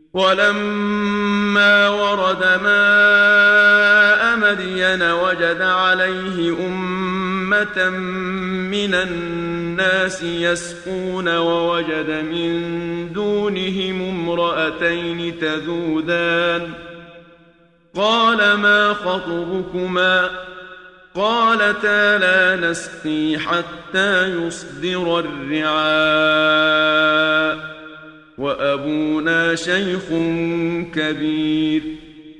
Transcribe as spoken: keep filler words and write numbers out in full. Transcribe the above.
ولما ورد ماء مدين وجد عليه أمة من الناس يسقون ووجد من دونهم امرأتين تذودان قال ما خطبكما قالتا لا نسقي حتى يصدر الرعاء وأبونا شيخ كبير